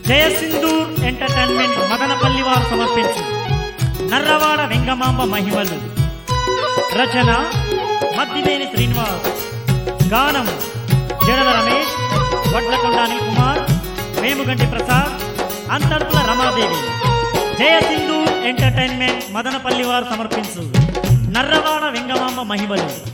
జయసింధూర్ entertainment Madanapalle వారు సమర్పించు నర్రవాడ వెంగమాంబ మహిమలు. రచన మద్దినేని శ్రీనివాస్. గానం జడల రమేష్, వడ్లకొండ అనిల్ కుమార్, వేముగంటి ప్రసాద్, అంతర్తుల రమాదేవి. జయసింధూర్ ఎంటర్టైన్మెంట్ మదనపల్లి వారు సమర్పించు నర్రవాడ వెంగమాంబ మహిమలు.